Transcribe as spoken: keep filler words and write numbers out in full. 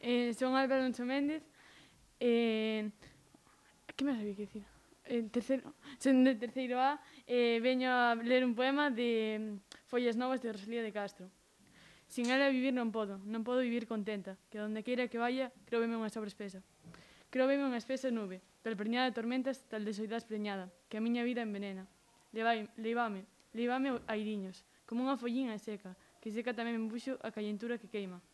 Eh, son Álvaro Alonso Méndez. Eh, que máis había que dicir? En terceiro, son de terceiro A e veño a ler un poema de Follas Novas de Rosalía de Castro. Sin ela vivir non podo, non podo vivir contenta, que donde queira que vaya, cróveme unha sobra espesa. Cróveme unha espesa nube, pel preñada de tormentas, tal de soidade preñada, que a miña vida envenena. Levai, leivame, leivame a airiños, como unha folliña seca, que seca tamén me puxo a callentura que queima.